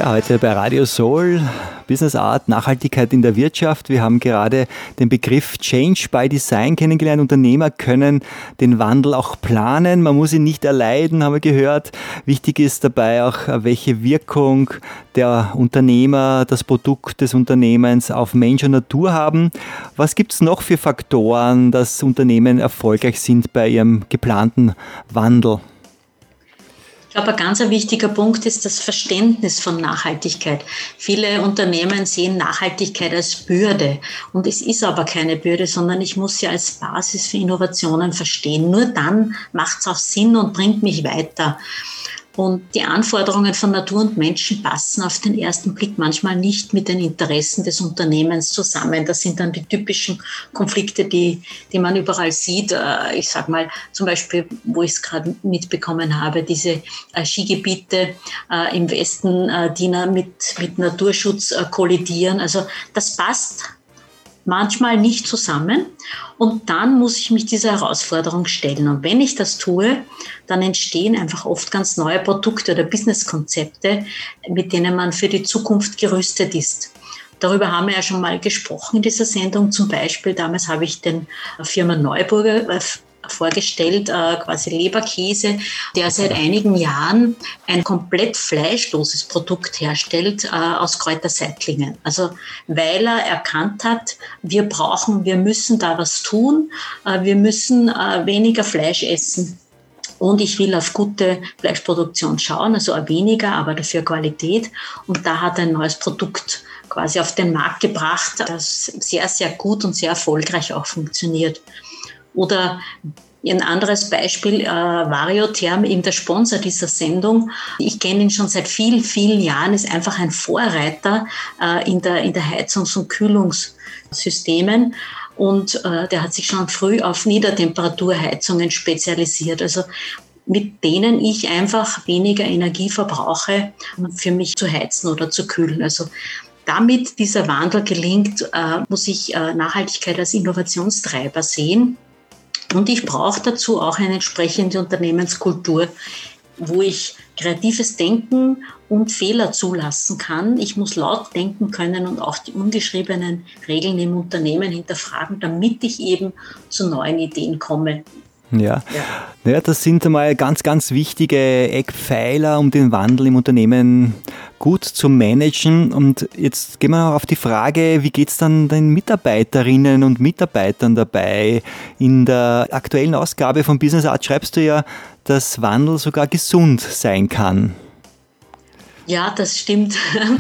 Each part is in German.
Ja, heute bei Radio Soul, Business Art, Nachhaltigkeit in der Wirtschaft. Wir haben gerade den Begriff Change by Design kennengelernt. Unternehmer können den Wandel auch planen. Man muss ihn nicht erleiden, haben wir gehört. Wichtig ist dabei auch, welche Wirkung der Unternehmer, das Produkt des Unternehmens auf Mensch und Natur haben. Was gibt es noch für Faktoren, dass Unternehmen erfolgreich sind bei ihrem geplanten Wandel? Ich glaube, ein ganz wichtiger Punkt ist das Verständnis von Nachhaltigkeit. Viele Unternehmen sehen Nachhaltigkeit als Bürde. Und es ist aber keine Bürde, sondern ich muss sie als Basis für Innovationen verstehen. Nur dann macht es auch Sinn und bringt mich weiter. Und die Anforderungen von Natur und Menschen passen auf den ersten Blick manchmal nicht mit den Interessen des Unternehmens zusammen. Das sind dann die typischen Konflikte, die man überall sieht. Ich sage mal zum Beispiel, wo ich es gerade mitbekommen habe, diese Skigebiete im Westen, die mit Naturschutz kollidieren. Also das passt manchmal nicht zusammen und dann muss ich mich dieser Herausforderung stellen. Und wenn ich das tue, dann entstehen einfach oft ganz neue Produkte oder Businesskonzepte, mit denen man für die Zukunft gerüstet ist. Darüber haben wir ja schon mal gesprochen in dieser Sendung. Zum Beispiel, damals habe ich den Firma Neuburger vorgestellt, quasi Leberkäse, der seit einigen Jahren ein komplett fleischloses Produkt herstellt aus Kräuterseitlingen. Also weil er erkannt hat, wir müssen da was tun, wir müssen weniger Fleisch essen. Und ich will auf gute Fleischproduktion schauen, also weniger, aber dafür Qualität. Und da hat ein neues Produkt quasi auf den Markt gebracht, das sehr, sehr gut und sehr erfolgreich auch funktioniert. Oder ein anderes Beispiel, Variotherm, eben der Sponsor dieser Sendung. Ich kenne ihn schon seit vielen, vielen Jahren, ist einfach ein Vorreiter in der Heizungs- und Kühlungssystemen. Und der hat sich schon früh auf Niedertemperaturheizungen spezialisiert. Also mit denen ich einfach weniger Energie verbrauche, für mich zu heizen oder zu kühlen. Also damit dieser Wandel gelingt, muss ich Nachhaltigkeit als Innovationstreiber sehen. Und ich brauche dazu auch eine entsprechende Unternehmenskultur, wo ich kreatives Denken und Fehler zulassen kann. Ich muss laut denken können und auch die ungeschriebenen Regeln im Unternehmen hinterfragen, damit ich eben zu neuen Ideen komme. Ja, das sind einmal ganz, ganz wichtige Eckpfeiler, um den Wandel im Unternehmen gut zu managen. Und jetzt gehen wir auf die Frage, wie geht es dann den Mitarbeiterinnen und Mitarbeitern dabei? In der aktuellen Ausgabe von Business Art schreibst du ja, dass Wandel sogar gesund sein kann. Ja, das stimmt.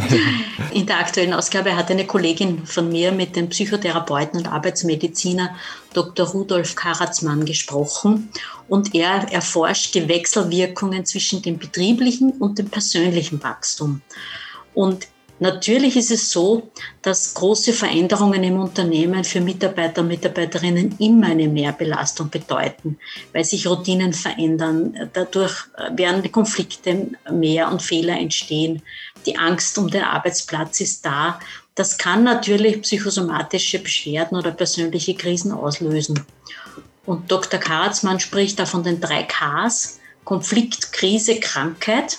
In der aktuellen Ausgabe hat eine Kollegin von mir mit dem Psychotherapeuten und Arbeitsmediziner Dr. Rudolf Karatzmann gesprochen und er erforscht die Wechselwirkungen zwischen dem betrieblichen und dem persönlichen Wachstum. Und natürlich ist es so, dass große Veränderungen im Unternehmen für Mitarbeiter und Mitarbeiterinnen immer eine Mehrbelastung bedeuten, weil sich Routinen verändern. Dadurch werden die Konflikte mehr und Fehler entstehen. Die Angst um den Arbeitsplatz ist da. Das kann natürlich psychosomatische Beschwerden oder persönliche Krisen auslösen. Und Dr. Karatzmann spricht da von den 3 Ks: Konflikt, Krise, Krankheit.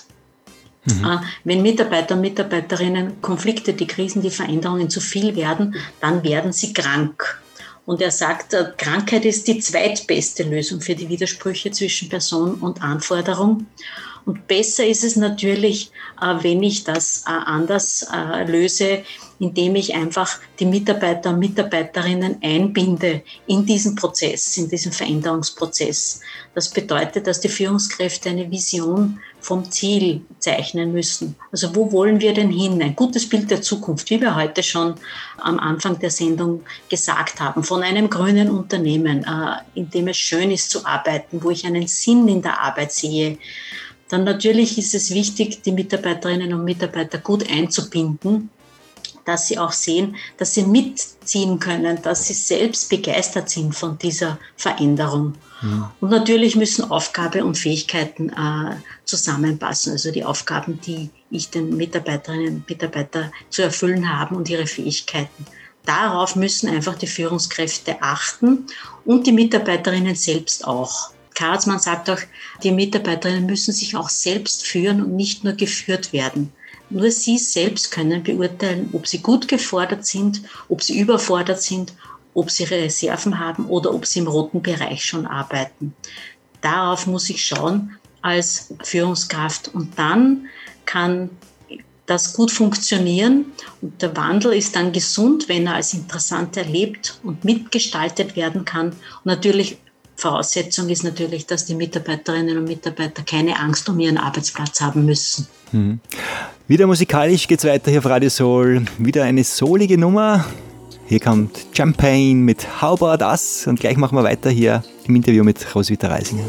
Wenn Mitarbeiter und Mitarbeiterinnen Konflikte, die Krisen, die Veränderungen zu viel werden, dann werden sie krank. Und er sagt, Krankheit ist die zweitbeste Lösung für die Widersprüche zwischen Person und Anforderung. Und besser ist es natürlich, wenn ich das anders löse, indem ich einfach die Mitarbeiter und Mitarbeiterinnen einbinde in diesen Prozess, in diesen Veränderungsprozess. Das bedeutet, dass die Führungskräfte eine Vision vom Ziel zeichnen müssen. Also wo wollen wir denn hin? Ein gutes Bild der Zukunft, wie wir heute schon am Anfang der Sendung gesagt haben, von einem grünen Unternehmen, in dem es schön ist zu arbeiten, wo ich einen Sinn in der Arbeit sehe. Dann natürlich ist es wichtig, die Mitarbeiterinnen und Mitarbeiter gut einzubinden, dass sie auch sehen, dass sie mitziehen können, dass sie selbst begeistert sind von dieser Veränderung. Ja. Und natürlich müssen Aufgabe und Fähigkeiten zusammenpassen, also die Aufgaben, die ich den Mitarbeiterinnen und Mitarbeitern zu erfüllen habe und ihre Fähigkeiten. Darauf müssen einfach die Führungskräfte achten und die Mitarbeiterinnen selbst auch. Karatzmann sagt auch, die Mitarbeiterinnen müssen sich auch selbst führen und nicht nur geführt werden. Nur sie selbst können beurteilen, ob sie gut gefordert sind, ob sie überfordert sind, ob sie Reserven haben oder ob sie im roten Bereich schon arbeiten. Darauf muss ich schauen als Führungskraft und dann kann das gut funktionieren und der Wandel ist dann gesund, wenn er als interessant erlebt und mitgestaltet werden kann. Und natürlich Voraussetzung ist natürlich, dass die Mitarbeiterinnen und Mitarbeiter keine Angst um ihren Arbeitsplatz haben müssen. Wieder musikalisch geht's weiter hier auf Radio Soul. Wieder eine soulige Nummer. Hier kommt Champagne mit How About Us und gleich machen wir weiter hier im Interview mit Roswitha Reisinger.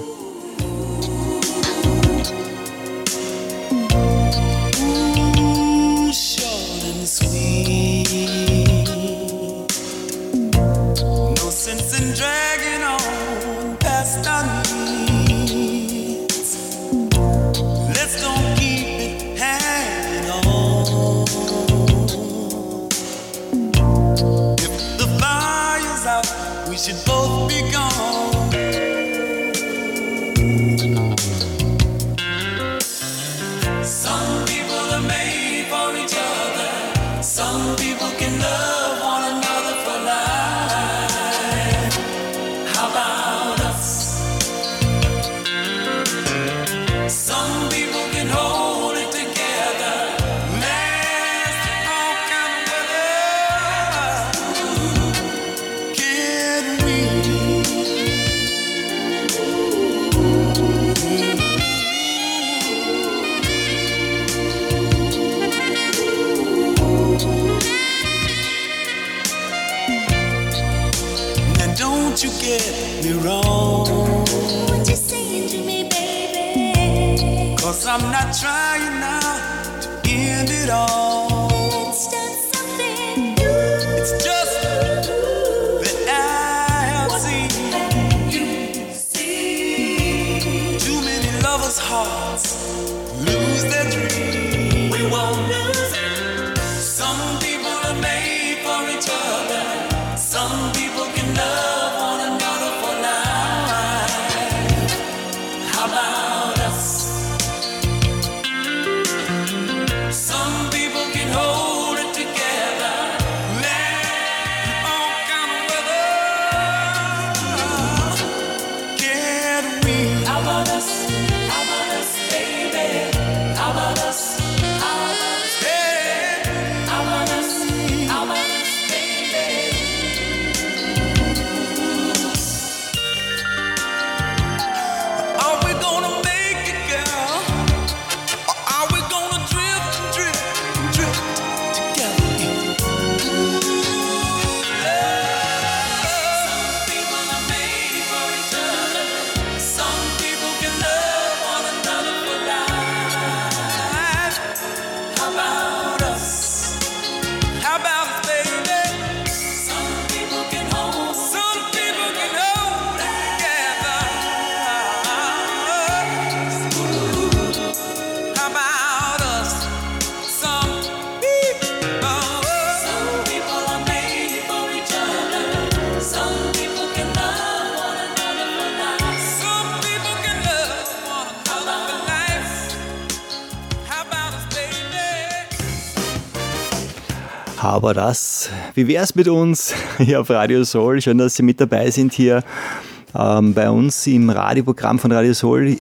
I'm not trying now to end it all. It's just something new. It's just that I have seen too many lovers' hearts lose their dreams. We won't lose it. Some people are made for each other. Some people can love one another for life. How about us? Some people can hold it together, let all kind of weather. Can we? How about us? How about us, baby? How about us? How about us, baby? How about us? How about us, baby? Are we gonna make it, girl? Or are we gonna drift together? Some people are made for each other. Some people can love one another for life. How about us? How about us, baby? Some people can hold it together. How about us? Some people are made for each other. Some people can love one another for life. Some people can love one another for life. How about us, baby? How about us? Wie wär's mit uns hier auf Radio Soul? Schön, dass Sie mit dabei sind hier bei uns im Radioprogramm von Radio Soul.